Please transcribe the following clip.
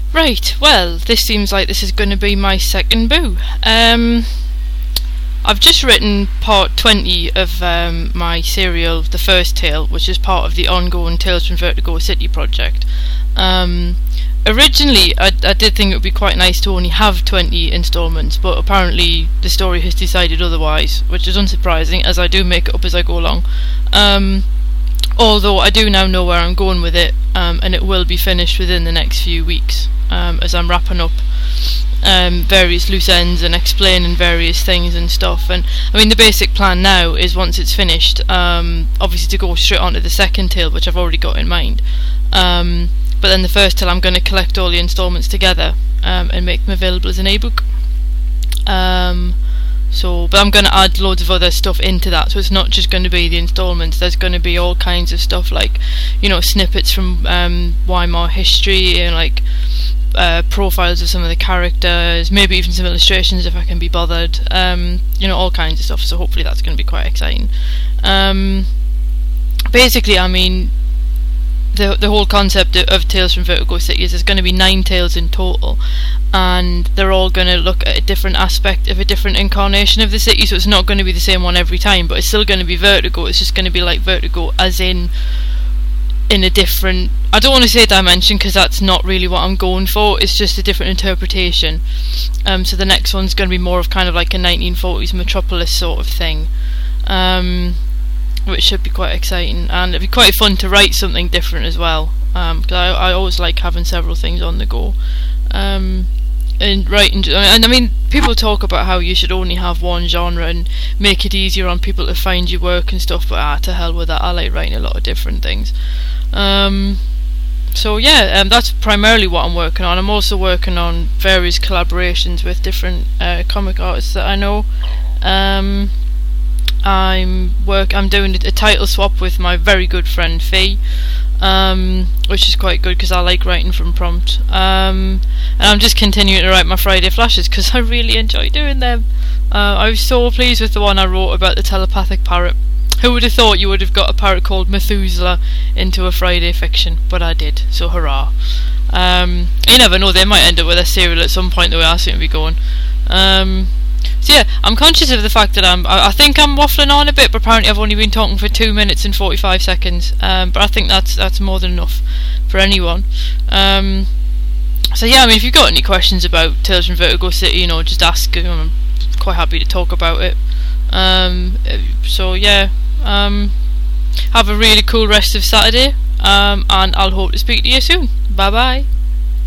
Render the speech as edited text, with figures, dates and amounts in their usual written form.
Right, well, this seems like this is going to be my second boo. I've just written part 20 of my serial, The First Tale, which is part of the ongoing Tales from Vertigo City project. Originally, I did think it would be quite nice to only have 20 instalments, but apparently the story has decided otherwise, which is unsurprising, as I do make it up as I go along. Although I do now know where I'm going with it, and it will be finished within the next few weeks, as I'm wrapping up various loose ends and explaining various things and stuff. And I mean, the basic plan now is, once it's finished, obviously to go straight on to the second tale, which I've already got in mind. But then the first tale, I'm going to collect all the instalments together and make them available as an ebook. But I'm going to add loads of other stuff into that, so it's not just going to be the instalments. There's going to be all kinds of stuff, like, snippets from Weimar history, and like profiles of some of the characters, maybe even some illustrations if I can be bothered. All kinds of stuff. So hopefully that's going to be quite exciting. Basically, I mean, the whole concept of Tales from Vertigo City is there's going to be 9 tales in total, and they're all going to look at a different aspect of a different incarnation of the city. So it's not going to be the same one every time, but it's still going to be Vertigo. It's just going to be like Vertigo as in a different, I don't want to say dimension, because that's not really what I'm going for. It's just a different interpretation. So the next one's going to be more of kind of like a 1940s metropolis sort of thing, which should be quite exciting, and it'd be quite fun to write something different as well, because I always like having several things on the go. And writing, and I mean, people talk about how you should only have one genre and make it easier on people to find your work and stuff, but to hell with that. I like writing a lot of different things. That's primarily what I'm working on. I'm also working on various collaborations with different comic artists that I know. I'm doing a title swap with my very good friend Fee, which is quite good because I like writing from prompt. And I'm just continuing to write my Friday Flashes because I really enjoy doing them. I was so pleased with the one I wrote about the telepathic parrot. Who would have thought you would have got a parrot called Methuselah into a Friday fiction? But I did, so hurrah. You never know, they might end up with a serial at some point the way I seem to be going. So yeah, I'm conscious of the fact that I think I'm waffling on a bit, but apparently I've only been talking for 2 minutes and 45 seconds. But I think that's more than enough for anyone. So yeah, I mean, if you've got any questions about Tales from Vertigo City, just ask. I'm quite happy to talk about it. Have a really cool rest of Saturday, and I'll hope to speak to you soon. Bye bye.